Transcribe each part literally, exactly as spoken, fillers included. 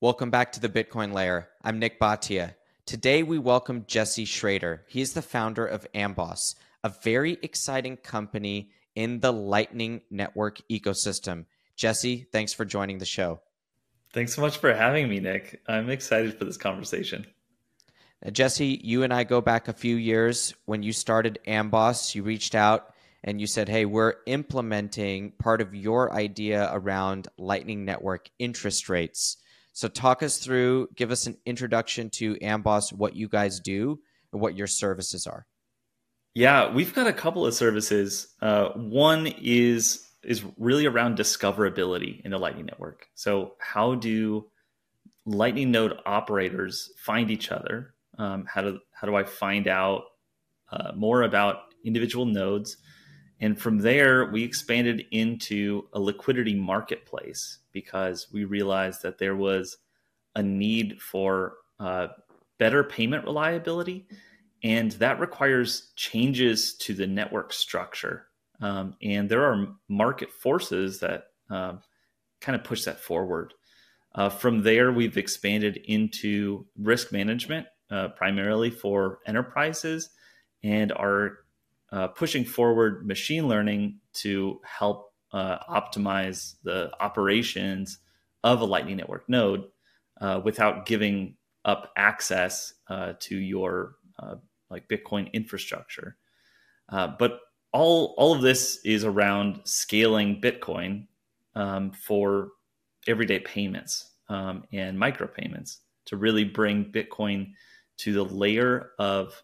Welcome back to the Bitcoin Layer. I'm Nick Bhatia. Today we welcome Jesse Schrader. He is the founder of Amboss, a very exciting company in the Lightning Network ecosystem. Jesse, thanks for joining the show. Thanks so much for having me, Nick. I'm excited for this conversation. Now, Jesse, you and I go back a few years. When you started Amboss, you reached out and you said, hey, we're implementing part of your idea around Lightning Network interest rates. So talk us through, give us an introduction to Amboss, what you guys do, and what your services are. Yeah, we've got a couple of services. Uh, one is is really around discoverability in the Lightning Network. So how do Lightning node operators find each other? Um, how do how do I find out uh, more about individual nodes? And from there, we expanded into a liquidity marketplace because we realized that there was a need for uh, better payment reliability, and that requires changes to the network structure. Um, and there are market forces that um, kind of push that forward. Uh, from there, we've expanded into risk management, uh, primarily for enterprises, and are uh, pushing forward machine learning to help uh, optimize the operations of a Lightning Network node uh, without giving up access uh, to your uh, like Bitcoin infrastructure. Uh, but all all of this is around scaling Bitcoin um, for everyday payments um, and micropayments to really bring Bitcoin to the layer of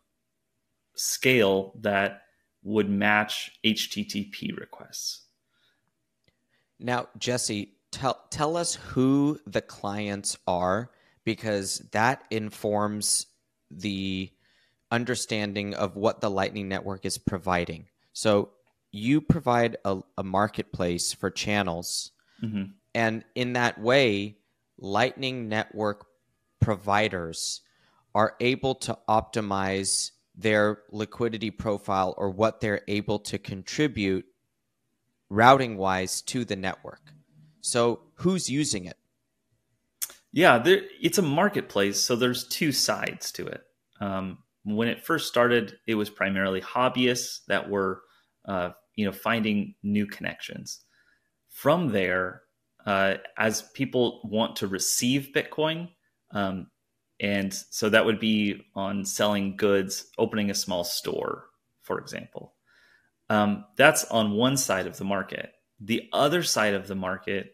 scale that would match H T T P requests. Now, Jesse, tell tell us who the clients are, because that informs the understanding of what the Lightning Network is providing. So you provide a, a marketplace for channels, mm-hmm. and in that way, Lightning Network providers are able to optimize their liquidity profile or what they're able to contribute routing wise to the network. So who's using it? Yeah, there, it's a marketplace. So there's two sides to it. Um, when it first started, it was primarily hobbyists that were, uh, you know, finding new connections. From there, uh, as people want to receive Bitcoin, um, and so that would be on selling goods, opening a small store, for example. Um, that's on one side of the market. The other side of the market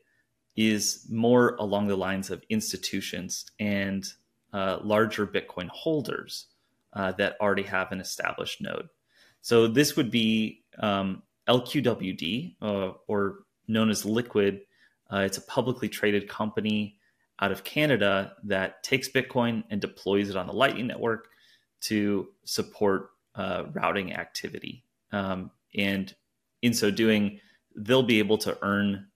is more along the lines of institutions and uh, larger Bitcoin holders uh, that already have an established node. So this would be um, L Q W D, uh, or known as Liquid. Uh, it's a publicly traded company out of Canada that takes Bitcoin and deploys it on the Lightning Network to support uh, routing activity. Um, and in so doing, they'll be able to earn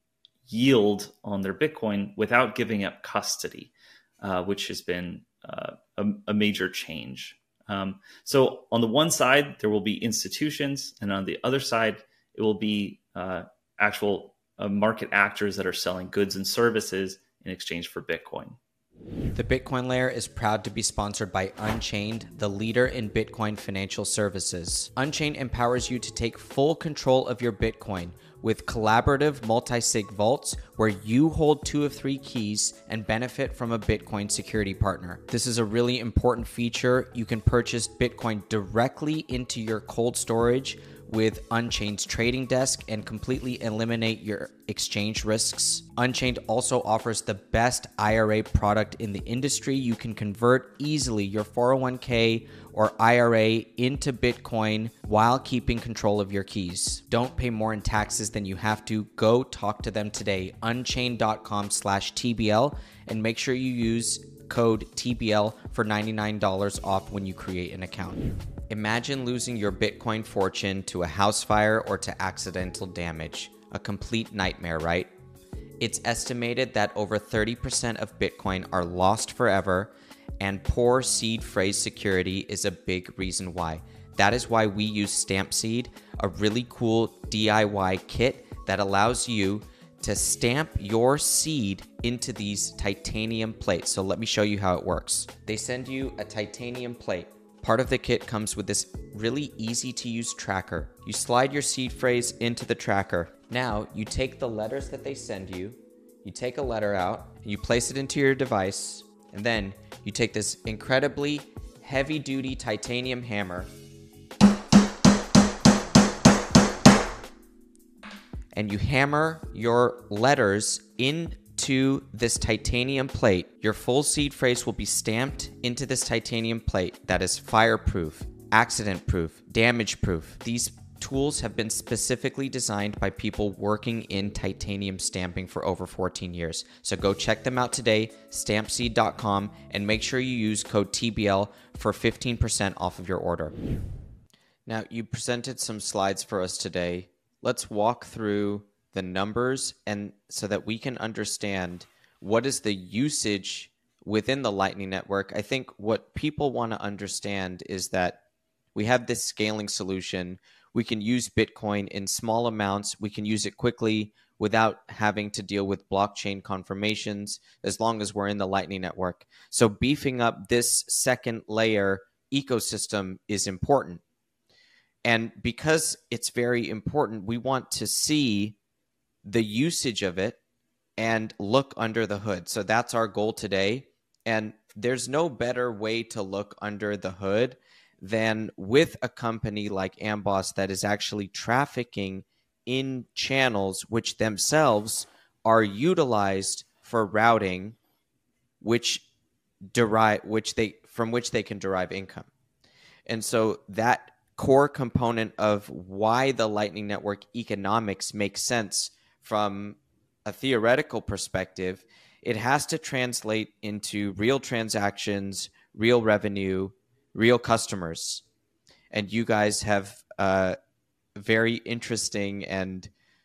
yield on their Bitcoin without giving up custody, uh, which has been uh, a, a major change. Um, so on the one side, there will be institutions, and on the other side, it will be uh, actual uh, market actors that are selling goods and services in exchange for Bitcoin. The Bitcoin Layer is proud to be sponsored by Unchained, the leader in Bitcoin financial services. Unchained empowers you to take full control of your Bitcoin with collaborative multi-sig vaults where you hold two of three keys and benefit from a Bitcoin security partner. This is a really important feature. You can purchase Bitcoin directly into your cold storage with Unchained's trading desk and completely eliminate your exchange risks. Unchained also offers the best I R A product in the industry. You can convert easily your four oh one k or I R A into Bitcoin while keeping control of your keys. Don't pay more in taxes than you have to. Go talk to them today, unchained.com slash TBL, and make sure you use code T B L for ninety-nine dollars off when you create an account. Imagine losing your Bitcoin fortune to a house fire or to accidental damage. A complete nightmare, right? It's estimated that over thirty percent of Bitcoin are lost forever, and poor seed phrase security is a big reason why. That is why we use Stampseed, a really cool D I Y kit that allows you to stamp your seed into these titanium plates. So let me show you how it works. They send you a titanium plate. Part of the kit comes with this really easy to use tracker. You slide your seed phrase into the tracker. Now you take the letters that they send you, you take a letter out, you place it into your device, and then you take this incredibly heavy duty titanium hammer and you hammer your letters into this titanium plate. Your full seed phrase will be stamped into this titanium plate that is fireproof, accident-proof, damage-proof. These tools have been specifically designed by people working in titanium stamping for over fourteen years. So go check them out today, stamp seed dot com, and make sure you use code T B L for fifteen percent off of your order. Now, you presented some slides for us today. Let's walk through the numbers and so that we can understand what is the usage within the Lightning Network. I think what people want to understand is that we have this scaling solution. We can use Bitcoin in small amounts. We can use it quickly without having to deal with blockchain confirmations as long as we're in the Lightning Network. So beefing up this second layer ecosystem is important. And because it's very important, we want to see the usage of it and look under the hood. So that's our goal today. And there's no better way to look under the hood than with a company like Amboss that is actually trafficking in channels which themselves are utilized for routing, which derive which they from which they can derive income. And so that core component of why the Lightning Network economics makes sense from a theoretical perspective, it has to translate into real transactions, real revenue, real customers. And you guys have a very interesting and,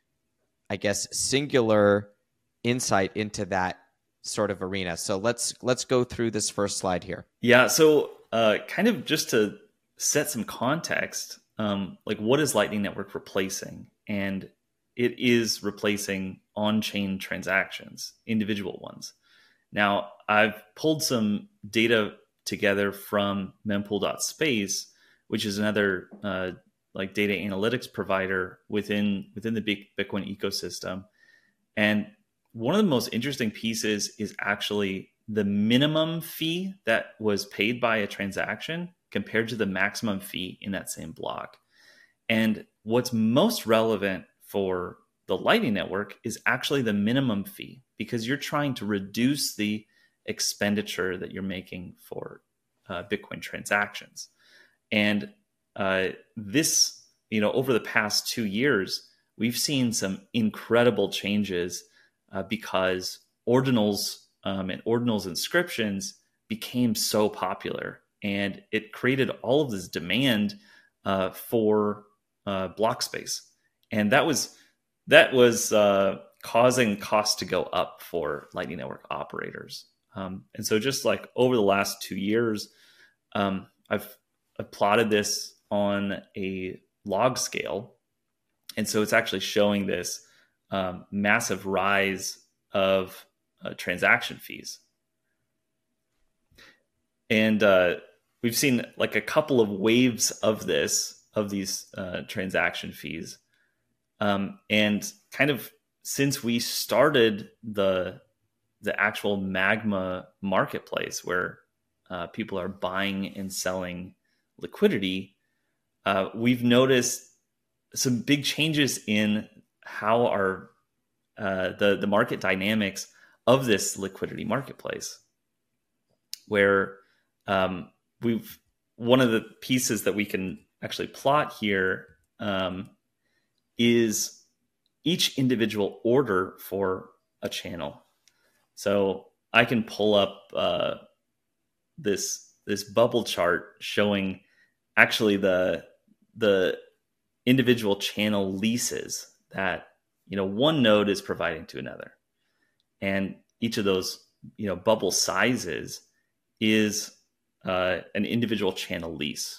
I guess, singular insight into that sort of arena. So let's let's go through this first slide here. Yeah, so uh, kind of just to set some context, um, like what is Lightning Network replacing? And it is replacing on-chain transactions, individual ones. Now, I've pulled some data together from mempool dot space, which is another uh, like data analytics provider within within the big Bitcoin ecosystem. And one of the most interesting pieces is actually the minimum fee that was paid by a transaction compared to the maximum fee in that same block. And what's most relevant for the Lightning Network is actually the minimum fee, because you're trying to reduce the expenditure that you're making for uh, Bitcoin transactions. And uh, this, you know, over the past two years, we've seen some incredible changes uh, because ordinals um, and ordinals inscriptions became so popular. And it created all of this demand uh, for uh, block space, and that was that was uh, causing costs to go up for Lightning Network operators. Um, and so, just like over the last two years, um, I've, I've plotted this on a log scale, and so it's actually showing this um, massive rise of uh, transaction fees. And uh, we've seen like a couple of waves of this, of these uh, transaction fees. Um, and kind of since we started the, the actual Magma marketplace where uh, people are buying and selling liquidity, uh, we've noticed some big changes in how our, uh, the, the market dynamics of this liquidity marketplace, where Um, we've one of the pieces that we can actually plot here um, is each individual order for a channel. So I can pull up uh, this this bubble chart showing actually the the individual channel leases that, you know, one node is providing to another, and each of those, you know, bubble sizes is Uh, an individual channel lease.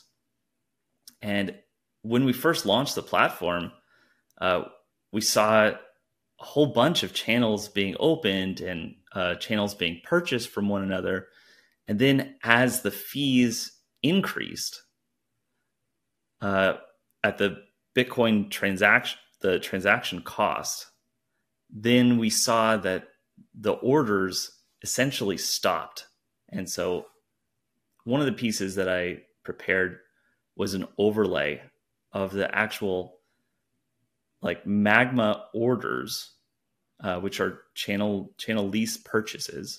And when we first launched the platform, uh, we saw a whole bunch of channels being opened and uh, channels being purchased from one another. And then as the fees increased uh, at the Bitcoin transaction, the transaction cost, then we saw that the orders essentially stopped. And so one of the pieces that I prepared was an overlay of the actual like Magma orders, uh, which are channel channel lease purchases,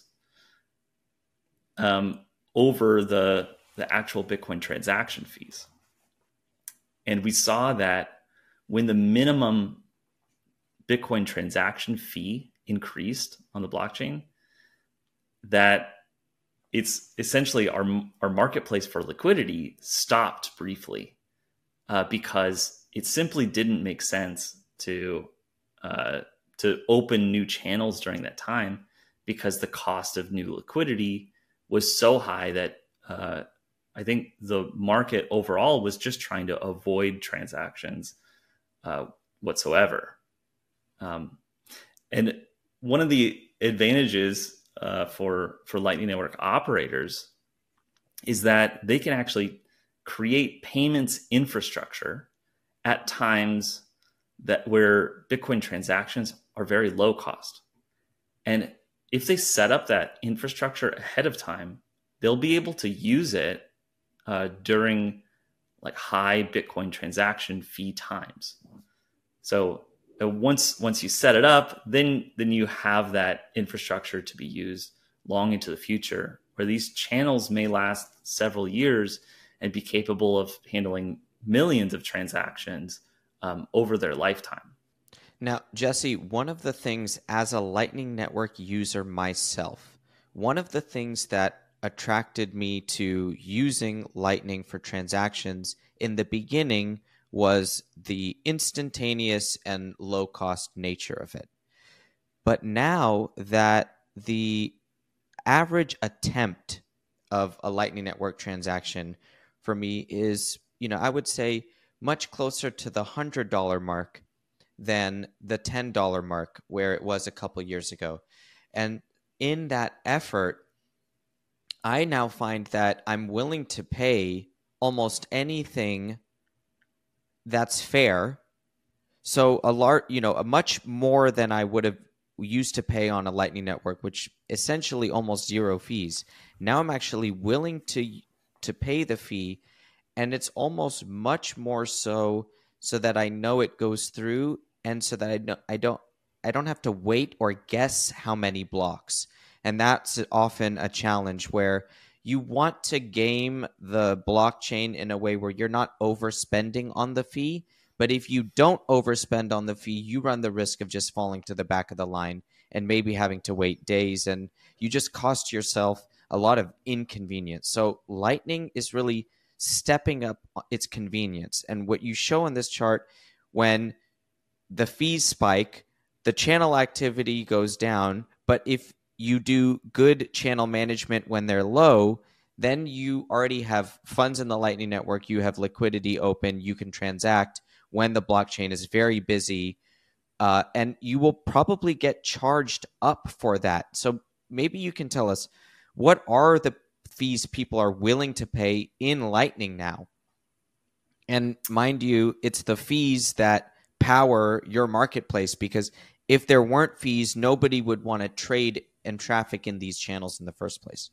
um, over the the actual Bitcoin transaction fees. And we saw that when the minimum Bitcoin transaction fee increased on the blockchain, that it's essentially our our marketplace for liquidity stopped briefly uh, because it simply didn't make sense to uh, to open new channels during that time, because the cost of new liquidity was so high that uh, I think the market overall was just trying to avoid transactions uh, whatsoever. Um, and one of the advantages uh, for for Lightning Network operators is that they can actually create payments infrastructure at times that where Bitcoin transactions are very low cost. And if they set up that infrastructure ahead of time, they'll be able to use it uh, during like high Bitcoin transaction fee times. So uh, once once you set it up, then then you have that infrastructure to be used long into the future, where these channels may last several years and be capable of handling millions of transactions um, over their lifetime. Now, Jesse, one of the things as a Lightning Network user myself, one of the things that attracted me to using Lightning for transactions in the beginning was the instantaneous and low-cost nature of it. But now that the average attempt of a Lightning Network transaction for me is, you know, I would say much closer to the one hundred dollars mark than the ten dollars mark where it was a couple years ago. And in that effort, I now find that I'm willing to pay almost anything that's fair. So a large, you know, a much more than I would have used to pay on a Lightning Network, which essentially almost zero fees. Now I'm actually willing to to pay the fee, and it's almost much more so so that I know it goes through, and so that I know I don't I don't have to wait or guess how many blocks. And that's often a challenge where you want to game the blockchain in a way where you're not overspending on the fee. But if you don't overspend on the fee, you run the risk of just falling to the back of the line and maybe having to wait days. And you just cost yourself a lot of inconvenience. So Lightning is really stepping up its convenience. And what you show in this chart, when the fees spike, the channel activity goes down. But if you do good channel management when they're low, then you already have funds in the Lightning Network. You have liquidity open. You can transact when the blockchain is very busy, uh, and you will probably get charged up for that. So maybe you can tell us, what are the fees people are willing to pay in Lightning now? And mind you, it's the fees that power your marketplace, because if there weren't fees, nobody would want to trade and traffic in these channels in the first place.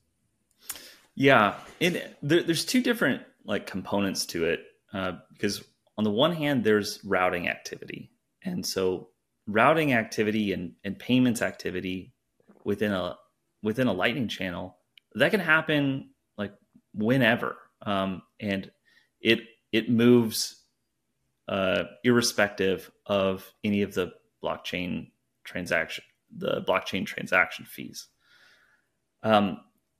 Yeah, it, there, there's two different like components to it, uh, because on the one hand, there's routing activity. And so routing activity and, and payments activity within a within a Lightning channel, that can happen like whenever. Um, and it it moves uh, irrespective of any of the blockchain transaction, the blockchain transaction fees. Um,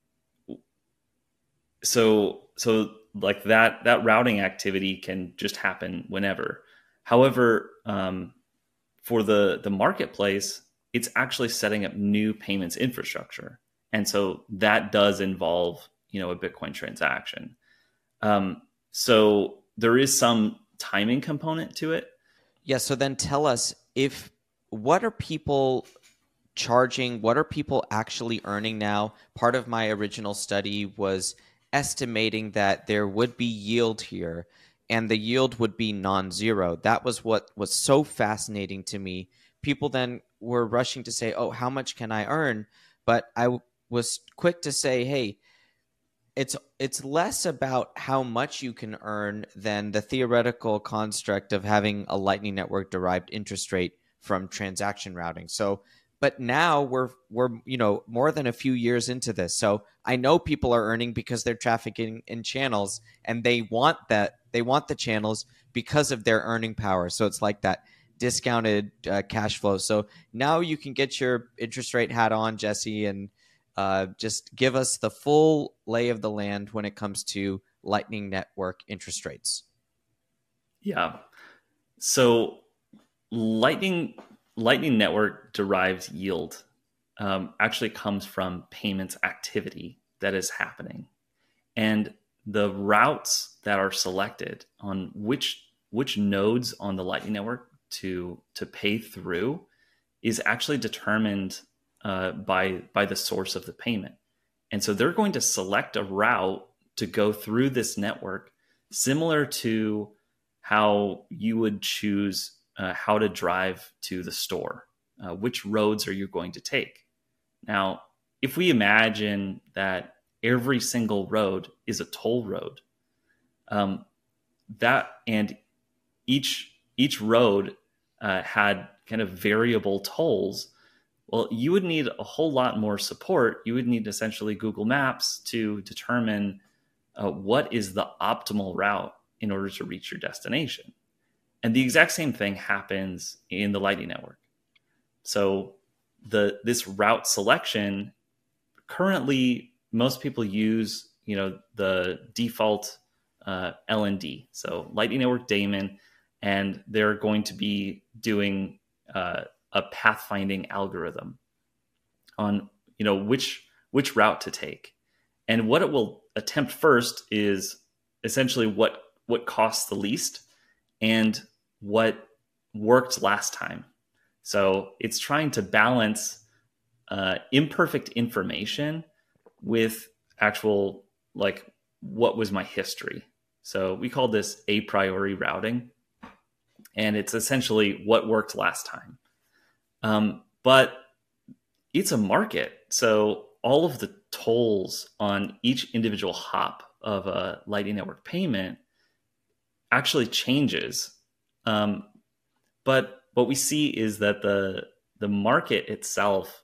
so so like that that routing activity can just happen whenever. However, um, for the the marketplace, it's actually setting up new payments infrastructure, and so that does involve, you know, a Bitcoin transaction. Um, so there is some timing component to it. Yeah. So then tell us, if what are people charging? What are people actually earning now? Part of my original study was estimating that there would be yield here and the yield would be non-zero. That was what was so fascinating to me. People then were rushing to say, oh, how much can I earn? But I w- was quick to say, hey, it's it's less about how much you can earn than the theoretical construct of having a Lightning Network derived interest rate from transaction routing. So, but now we're we're you know more than a few years into this. So I know people are earning because they're trafficking in channels, and they want that they want the channels because of their earning power. So it's like that discounted uh, cash flow. So now you can get your interest rate hat on, Jesse, and uh, just give us the full lay of the land when it comes to Lightning Network interest rates. Yeah. So Lightning Lightning Network derived yield um, actually comes from payments activity that is happening, and the routes that are selected on which which nodes on the Lightning Network to to pay through is actually determined uh, by by the source of the payment. And so they're going to select a route to go through this network, similar to how you would choose uh, how to drive to the store. Uh, which roads are you going to take? Now, if we imagine that every single road is a toll road, um, that and each each road uh, had kind of variable tolls, well, you would need a whole lot more support. You would need essentially Google Maps to determine uh, what is the optimal route in order to reach your destination. And the exact same thing happens in the Lightning Network. So the this route selection, currently most people use, you know, the default uh, L N D, so Lightning Network daemon, and they're going to be doing uh, a pathfinding algorithm on, you know, which which route to take. And what it will attempt first is essentially what what costs the least and what worked last time. So it's trying to balance uh, imperfect information with actual, like, what was my history. So we call this a priori routing, and it's essentially what worked last time. Um, but it's a market. So all of the tolls on each individual hop of a Lightning Network payment actually changes. Um, but what we see is that the the market itself,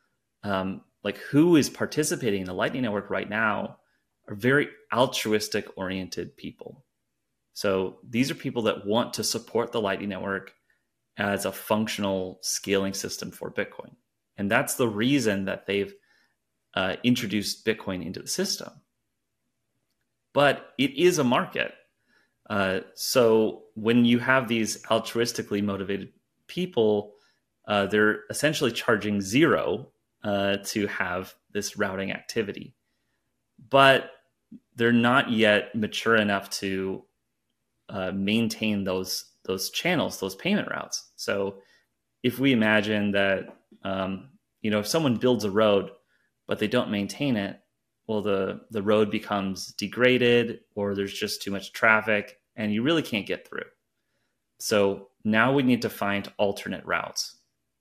um, like who is participating in the Lightning Network right now, are very altruistic oriented people. So these are people that want to support the Lightning Network as a functional scaling system for Bitcoin. And that's the reason that they've uh, introduced Bitcoin into the system. But it is a market. Uh, so when you have these altruistically motivated people, uh, they're essentially charging zero uh, to have this routing activity. But they're not yet mature enough to uh, maintain those those channels, those payment routes. So if we imagine that, um, you know, if someone builds a road, but they don't maintain it, well, the, the road becomes degraded, or there's just too much traffic and you really can't get through. So now we need to find alternate routes.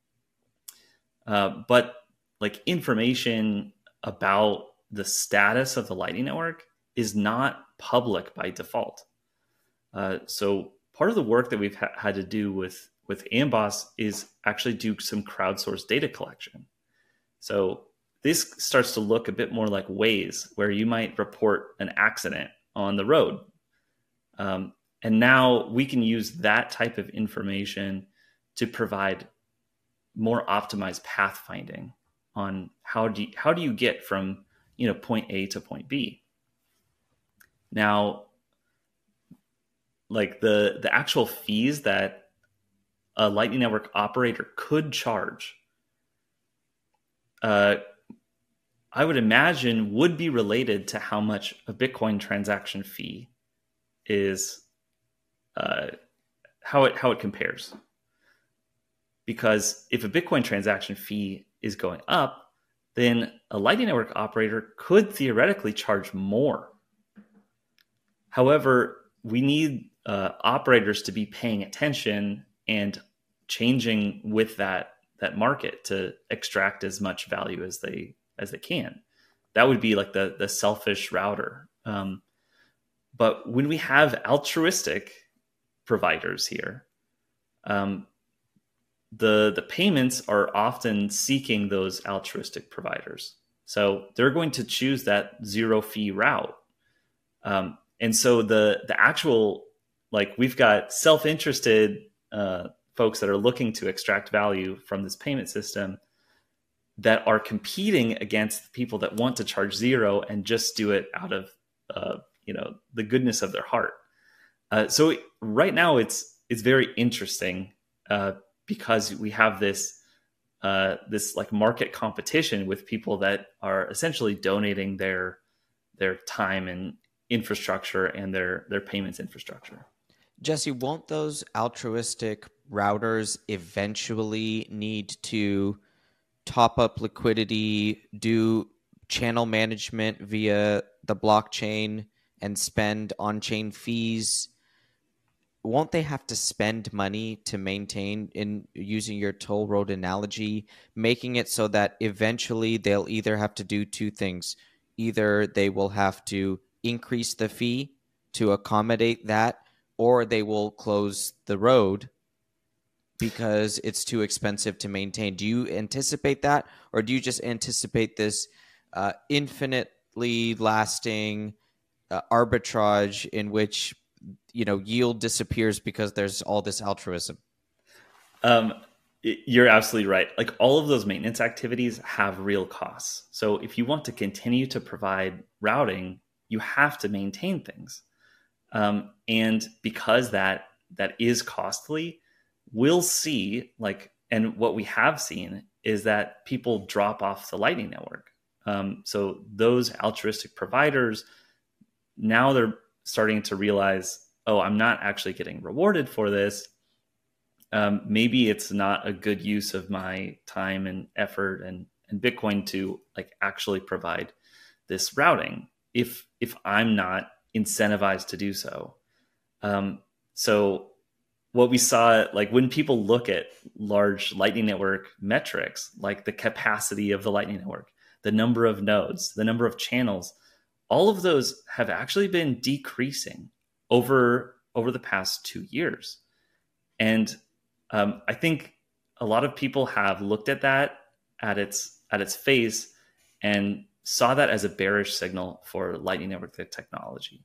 Uh, but like information about the status of the Lightning Network is not public by default. Uh, so part of the work that we've ha- had to do with, with Amboss is actually do some crowdsourced data collection. So this starts to look a bit more like Waze, where you might report an accident on the road. Um, and now we can use that type of information to provide more optimized pathfinding on how do you, how do you get from, you know, point A to point B. Now, like the the actual fees that a Lightning Network operator could charge, uh, I would imagine would be related to how much a Bitcoin transaction fee is, uh, how it how it compares. because if a Bitcoin transaction fee is going up, then a Lightning Network operator could theoretically charge more. However, we need uh, operators to be paying attention and changing with that that market to extract as much value as they as they can. That would be like the the selfish router. Um, but when we have altruistic providers here, um, the the payments are often seeking those altruistic providers. So they're going to choose that zero fee route. Um, and so the the actual, like, we've got self-interested uh, folks that are looking to extract value from this payment system that are competing against people that want to charge zero and just do it out of uh, you know the goodness of their heart. Uh, so right now it's it's very interesting uh, because we have this uh, this like market competition with people that are essentially donating their their time and infrastructure and their their payments infrastructure. Jesse, won't those altruistic routers eventually need to top up liquidity, do channel management via the blockchain, and spend on-chain fees? Won't they have to spend money to maintain, in using your toll road analogy, making it so that eventually they'll either have to do two things. Either they will have to increase the fee to accommodate that, or they will close the road because it's too expensive to maintain. Do you anticipate that, or do you just anticipate this uh, infinitely lasting uh, arbitrage in which, you know, yield disappears because there's all this altruism? Um, you're absolutely right. Like, all of those maintenance activities have real costs. So if you want to continue to provide routing, you have to maintain things. Um, and because that that is costly, we'll see, like, and what we have seen is that people drop off the Lightning Network. Um, so those altruistic providers, now they're starting to realize, oh, I'm not actually getting rewarded for this. Um, maybe it's not a good use of my time and effort and, and Bitcoin to, like, actually provide this routing if if I'm not incentivized to do so. Um, so what we saw, like, when people look at large Lightning Network metrics, like the capacity of the Lightning Network, the number of nodes, the number of channels, all of those have actually been decreasing over over the past two years. And um, I think a lot of people have looked at that at its at its face and saw that as a bearish signal for Lightning Network technology.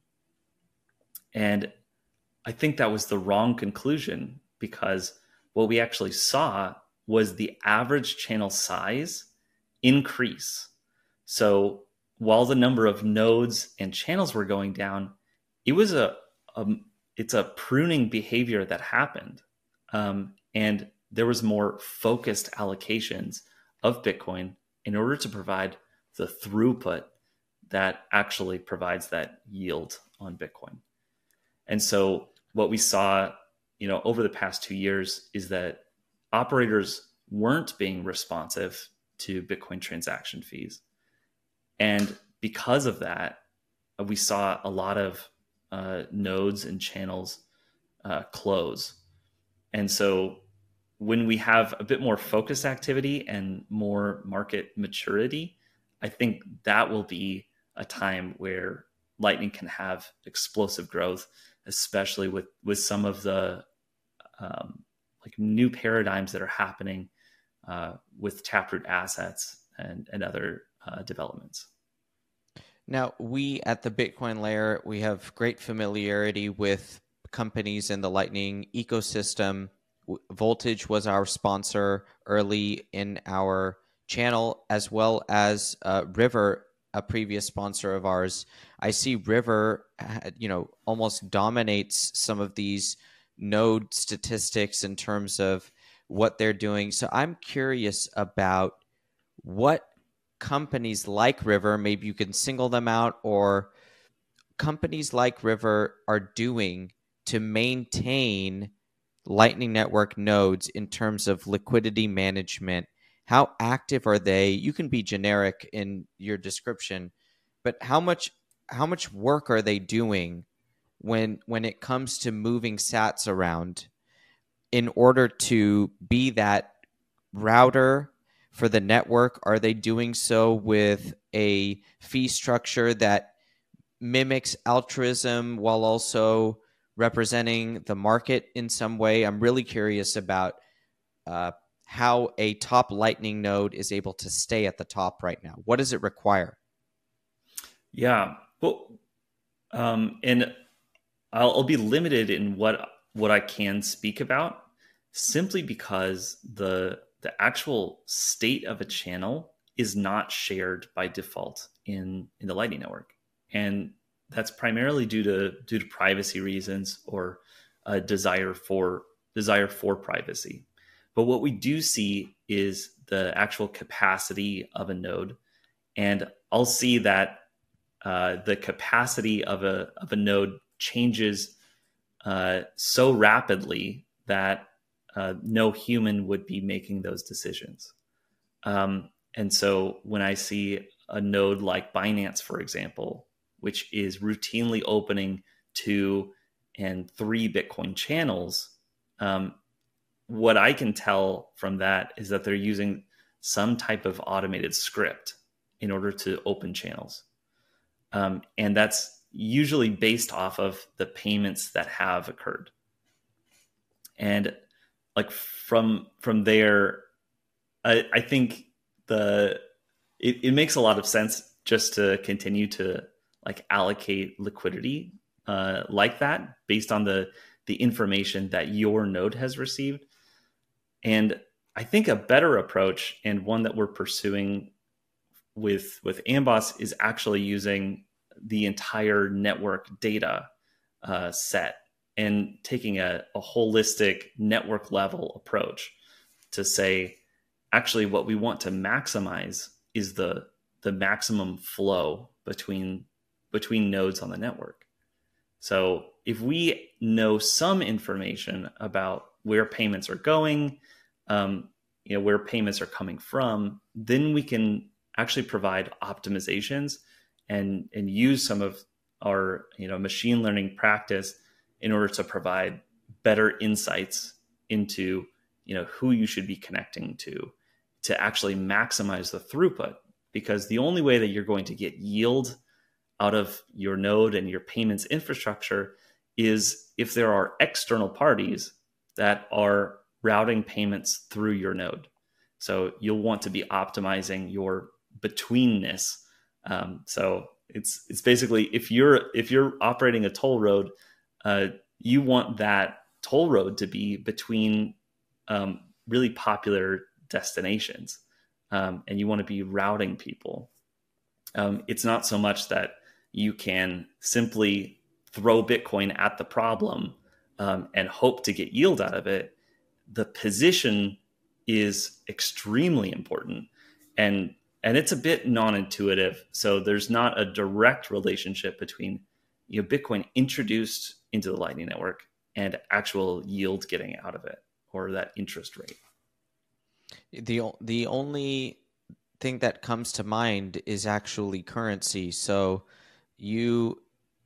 And I think that was the wrong conclusion, because what we actually saw was the average channel size increase. So while the number of nodes and channels were going down, it was a, a it's a pruning behavior that happened. Um, and there was more focused allocations of Bitcoin in order to provide the throughput that actually provides that yield on Bitcoin. And so what we saw, you know, over the past two years is that operators weren't being responsive to Bitcoin transaction fees. And because of that, we saw a lot of uh, nodes and channels uh, close. And so when we have a bit more focused activity and more market maturity, I think that will be a time where Lightning can have explosive growth, especially with, with some of the um, like new paradigms that are happening uh, with Taproot assets and, and other uh, developments. Now, we at the Bitcoin Layer, we have great familiarity with companies in the Lightning ecosystem. Voltage was our sponsor early in our channel, as well as uh, River, a previous sponsor of ours. I see River, you know, almost dominates some of these node statistics in terms of what they're doing. So I'm curious about what companies like River, maybe you can single them out, or companies like River are doing to maintain Lightning Network nodes in terms of liquidity management? How active are they? You can be generic in your description, but how much how much work are they doing when when it comes to moving sats around in order to be that router for the network? Are they doing so with a fee structure that mimics altruism while also representing the market in some way? I'm really curious about uh, how a top Lightning node is able to stay at the top right now. What does it require? Yeah, well, um, and I'll, I'll be limited in what what I can speak about, simply because the the actual state of a channel is not shared by default in in the Lightning Network, and that's primarily due to due to privacy reasons or a desire for desire for privacy. But what we do see is the actual capacity of a node, and I'll see that uh, the capacity of a of a node changes uh, so rapidly that uh, no human would be making those decisions. Um, and so when I see a node like Binance, for example, which is routinely opening two and three Bitcoin channels, um, what I can tell from that is that they're using some type of automated script in order to open channels. Um, and that's usually based off of the payments that have occurred. And like from from there, I, I think the it, it makes a lot of sense just to continue to like allocate liquidity uh, like that based on the the information that your node has received. And I think a better approach, and one that we're pursuing with with Amboss, is actually using the entire network data uh, set and taking a, a holistic network level approach to say, actually, what we want to maximize is the the maximum flow between between nodes on the network. So if we know some information about where payments are going, um, you know, where payments are coming from, then we can actually provide optimizations and and use some of our, you know, machine learning practice in order to provide better insights into, you know, who you should be connecting to to actually maximize the throughput. Because the only way that you're going to get yield out of your node and your payments infrastructure is if there are external parties that are routing payments through your node. So you'll want to be optimizing your betweenness. Um, so it's it's basically, if you're if you're operating a toll road, uh, you want that toll road to be between um, really popular destinations, um, and you want to be routing people. Um, it's not so much that you can simply throw Bitcoin at the problem um, and hope to get yield out of it. The position is extremely important, and and it's a bit non-intuitive. So there's not a direct relationship between, you know, Bitcoin introduced into the Lightning Network and actual yield getting out of it, or that interest rate. The the only thing that comes to mind is actually currency. So you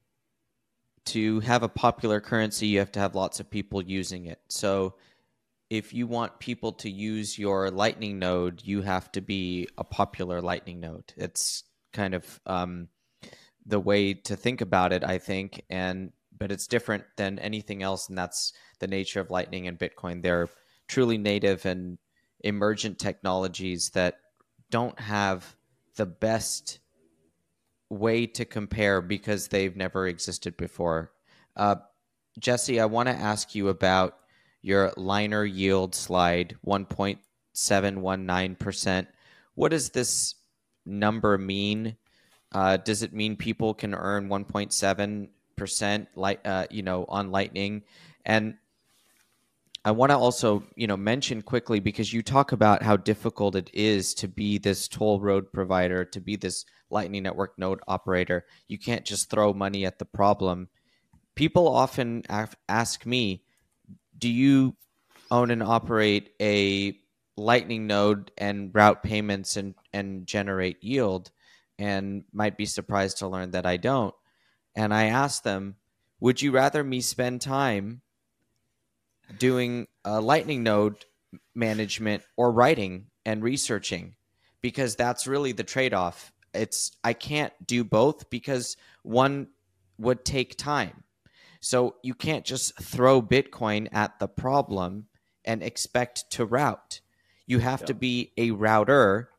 to have a popular currency, you have to have lots of people using it. So if you want people to use your Lightning node, you have to be a popular Lightning node. It's kind of um, the way to think about it, I think. And but it's different than anything else, and that's the nature of Lightning and Bitcoin. They're truly native and emergent technologies that don't have the best way to compare because they've never existed before. Uh, Jesse, I want to ask you about your liner yield slide, one point seven one nine percent. What does this number mean? Uh, does it mean people can earn one point seven percent light, uh, you know, on Lightning? And I want to also, you know, mention quickly, because you talk about how difficult it is to be this toll road provider, to be this Lightning Network node operator. You can't just throw money at the problem. People often ask me, do you own and operate a Lightning node and route payments and, and generate yield? And might be surprised to learn that I don't. And I asked them, would you rather me spend time doing a Lightning node management or writing and researching? Because that's really the trade-off. It's I can't do both because one would take time. So you can't just throw Bitcoin at the problem and expect to route. You have Yeah. to be a router.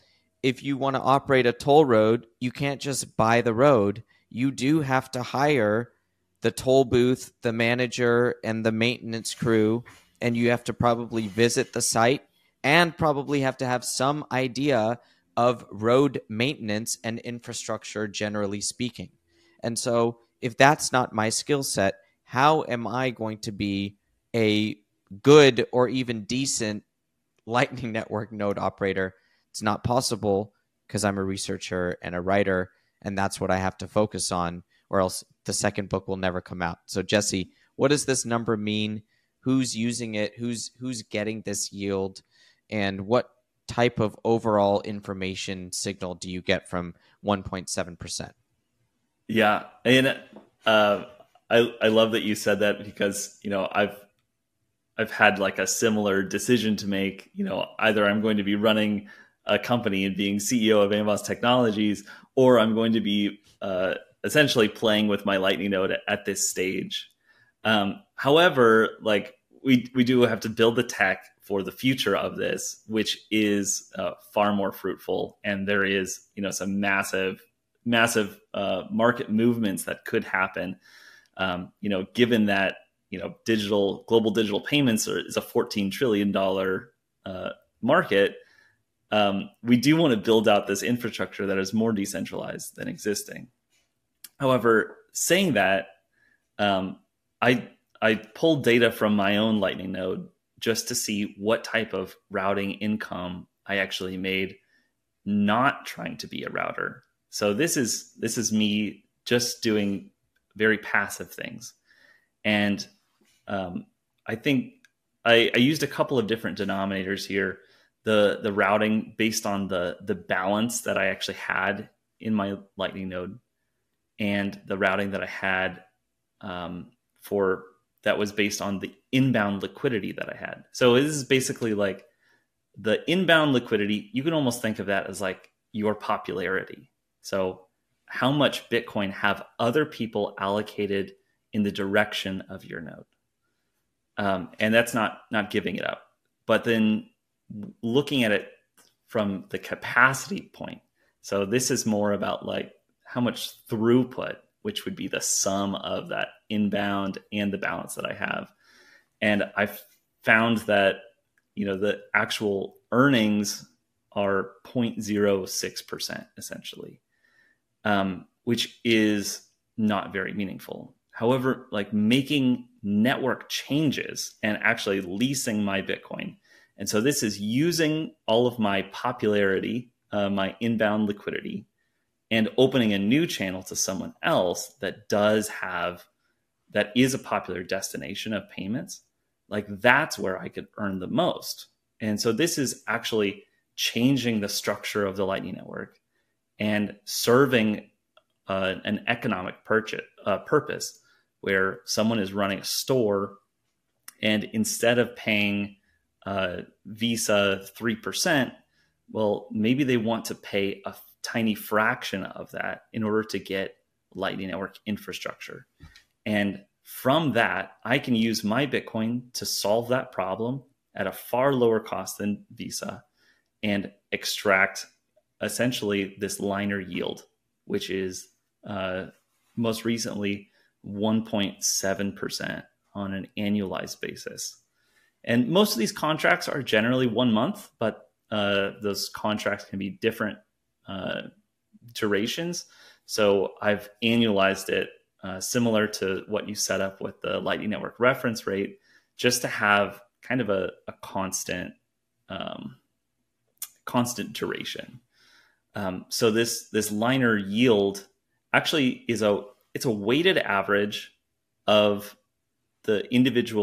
If you want to operate a toll road, you can't just buy the road. You do have to hire the toll booth, the manager, and the maintenance crew, and you have to probably visit the site and probably have to have some idea of road maintenance and infrastructure, generally speaking. And so if that's not my skill set, how am I going to be a good or even decent Lightning Network node operator? It's not possible because I'm a researcher and a writer, and that's what I have to focus on, or else the second book will never come out. So Jesse, what does this number mean? Who's using it? Who's who's getting this yield? And what type of overall information signal do you get from one point seven percent? Yeah, and uh, I I love that you said that, because you know I've I've had like a similar decision to make. You know, either I'm going to be running a company and being C E O of Amboss Technologies, or I'm going to be uh, essentially playing with my Lightning node at, at this stage. Um, however, like we we do have to build the tech for the future of this, which is uh, far more fruitful, and there is you know some massive massive uh, market movements that could happen. Um, you know, given that you know digital global digital payments are, is a fourteen trillion dollars uh, market. Um, we do want to build out this infrastructure that is more decentralized than existing. However, saying that, um, I I pulled data from my own Lightning node just to see what type of routing income I actually made not trying to be a router. So this is this is me just doing very passive things. And um, I think I, I used a couple of different denominators here. The the routing based on the the balance that I actually had in my Lightning node, and the routing that I had um, for that was based on the inbound liquidity that I had. So this is basically like the inbound liquidity. You can almost think of that as like your popularity. So how much Bitcoin have other people allocated in the direction of your node? Um, and that's not not giving it up. But then looking at it from the capacity point. So this is more about like how much throughput, which would be the sum of that inbound and the balance that I have. And I've found that, you know, the actual earnings are zero point zero six percent essentially, um, which is not very meaningful. However, like making network changes and actually leasing my Bitcoin. And so this is using all of my popularity, uh, my inbound liquidity, and opening a new channel to someone else that does have, that is a popular destination of payments. Like that's where I could earn the most. And so this is actually changing the structure of the Lightning Network and serving uh, an economic purchase, uh, purpose, where someone is running a store, and instead of paying uh, Visa three percent, well, maybe they want to pay a tiny fraction of that in order to get Lightning Network infrastructure. And from that, I can use my Bitcoin to solve that problem at a far lower cost than Visa and extract essentially this liner yield, which is uh, most recently one point seven percent on an annualized basis. And most of these contracts are generally one month, but uh, those contracts can be different uh, durations. So I've annualized it uh, similar to what you set up with the Lightning Network reference rate, just to have kind of a, a constant, um, constant duration. Um, so this this liner yield actually is a it's a weighted average of the individual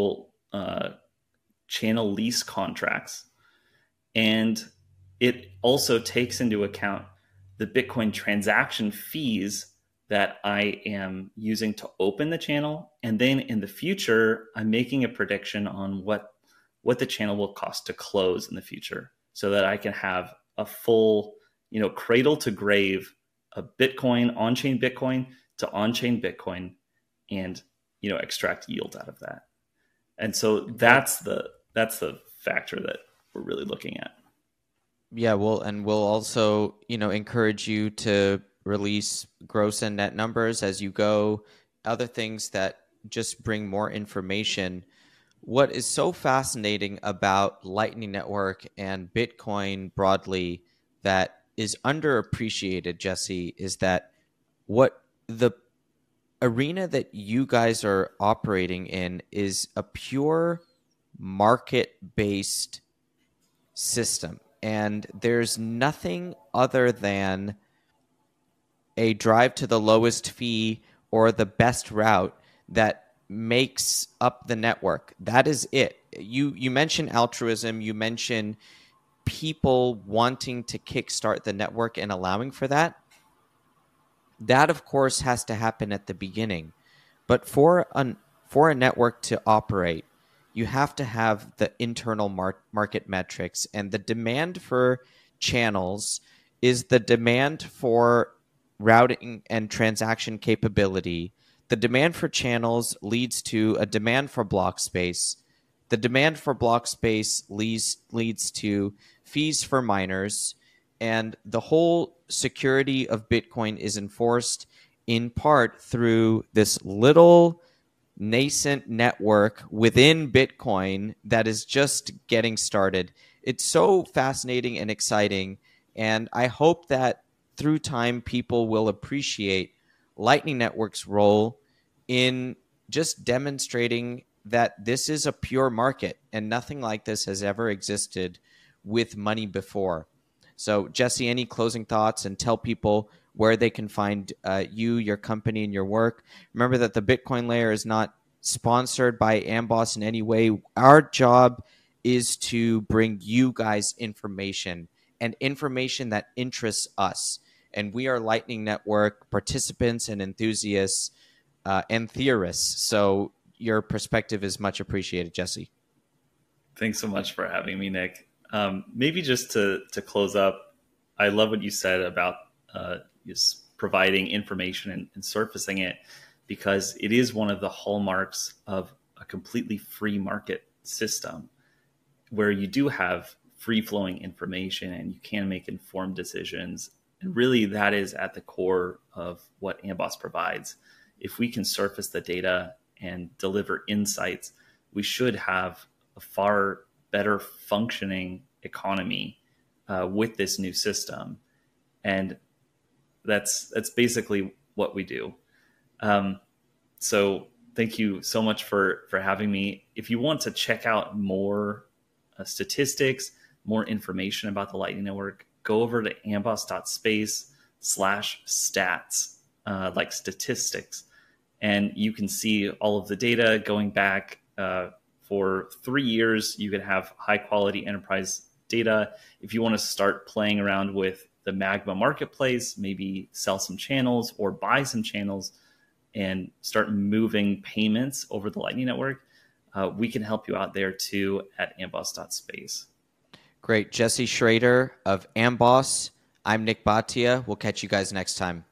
uh, channel lease contracts. And it also takes into account the Bitcoin transaction fees that I am using to open the channel. And then in the future, I'm making a prediction on what, what the channel will cost to close in the future, so that I can have a full, you know, cradle to grave, a Bitcoin, on-chain Bitcoin to on-chain Bitcoin, and, you know, extract yield out of that. And so that's the, that's the factor that we're really looking at. Yeah, well, and we'll also, you know, encourage you to release gross and net numbers as you go, other things that just bring more information. What is so fascinating about Lightning Network and Bitcoin broadly that is underappreciated, Jesse, is that what the arena that you guys are operating in is a pure market-based system. And there's nothing other than a drive to the lowest fee or the best route that makes up the network. That is it. You you mentioned altruism, you mentioned people wanting to kickstart the network and allowing for that. That, of course, has to happen at the beginning. But for an for a network to operate, you have to have the internal mar- market metrics, and the demand for channels is the demand for routing and transaction capability. The demand for channels leads to a demand for block space. The demand for block space leads, leads to fees for miners, and the whole security of Bitcoin is enforced in part through this little nascent network within Bitcoin that is just getting started. It's so fascinating and exciting, and I hope that through time people will appreciate Lightning Network's role in just demonstrating that this is a pure market and nothing like this has ever existed with money before. So, Jesse, any closing thoughts, and tell people where they can find uh, you, your company, and your work. Remember that the Bitcoin Layer is not sponsored by Amboss in any way. Our job is to bring you guys information, and information that interests us. And we are Lightning Network participants and enthusiasts uh, and theorists. So your perspective is much appreciated, Jesse. Thanks so much for having me, Nick. Um, maybe just to, to close up, I love what you said about uh, just providing information and, and surfacing it, because it is one of the hallmarks of a completely free market system where you do have free-flowing information and you can make informed decisions. And really, that is at the core of what Amboss provides. If we can surface the data and deliver insights, we should have a far better functioning economy uh, with this new system. And that's that's basically what we do. Um, so thank you so much for, for having me. If you want to check out more uh, statistics, more information about the Lightning Network, go over to amboss.space slash stats, uh, like statistics. And you can see all of the data going back uh, for three years. You could have high quality enterprise data. If you want to start playing around with the Magma marketplace, maybe sell some channels or buy some channels and start moving payments over the Lightning Network, uh, we can help you out there too at amboss.space. Great. Jesse Schrader of Amboss. I'm Nick Bhatia. We'll catch you guys next time.